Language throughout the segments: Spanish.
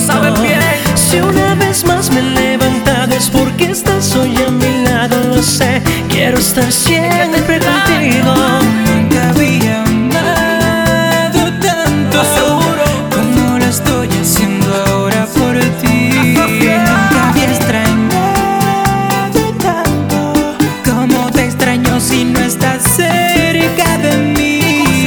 saben bien. Si una vez más me he levantado es porque estás hoy a mi lado, lo sé. Quiero estar siempre contigo. Nunca había amado tanto como lo estoy haciendo ahora por ti. Nunca había extrañado tanto como te extraño si no estás cerca de mí.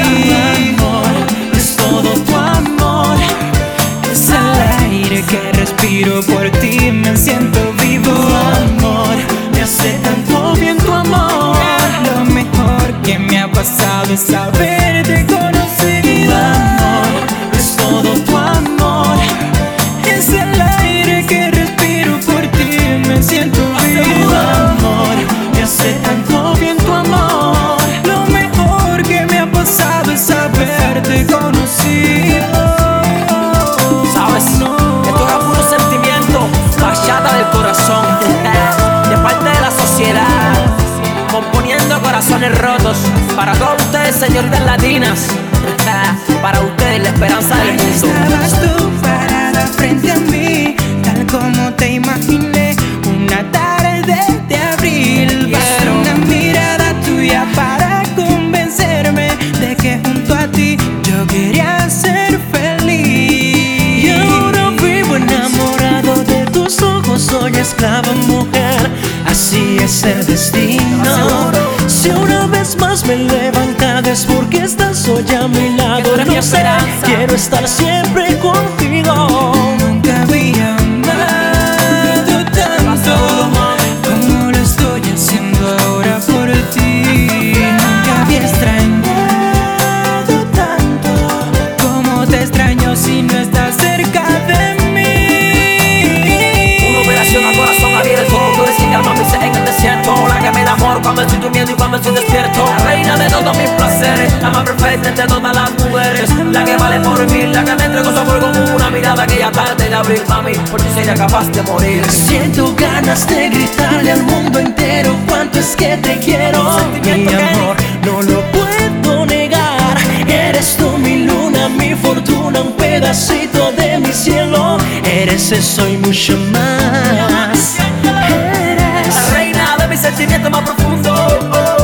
Es todo tu amor, Es el aire que respiro por ti, me siento vivo. amor, me hace tanto bien tu amor. Lo mejor que me ha pasado es haberte conocido. Amor, es todo tu amor. Es el aire que respiro por ti, me siento vivo. Amor, me hace tanto bien tu amor. Lo mejor que me ha pasado es haberte conocido. ¿Sabes? Esto es puro sentimiento, bachata del corazón, de parte de la sociedad, componiendo corazones rotos. Para todos ustedes, señoritas latinas, para ustedes la esperanza del mundo. Estabas tú parada frente a mí, tal como te imaginé, una tarde de abril. Bastó una mirada tuya para convencerme de que junto a ti yo quería ser feliz. Y ahora vivo enamorado de tus ojos, soy esclava mujer, así es el destino. Si una vez más me he levantado es porque estás hoy a mi lado, tú eres mi lo sé. esperanza. Quiero estar siempre contigo. Nunca había amado tanto como lo estoy haciendo ahora por ti. Nunca había extrañado tanto como te extraño si no estás cerca de mí. Una operación a corazón abierto, tú eres quien calma mis sed en el desierto, la que me da amor cuando estoy durmiendo y cuando estoy despierto. La reina de todos mis placeres, la más perfecta entre todas las mujeres, la que vale por mil, la que me entregó su amor con una mirada aquella tarde de abril. Mami, por ti sería capaz de morir. Siento ganas de gritarle al mundo entero cuánto es que te quiero. Mi amor, no lo puedo negar. Eres tú mi luna, mi fortuna, un pedacito de mi cielo. Eres eso y mucho más. La reina de mis sentimientos más profundos.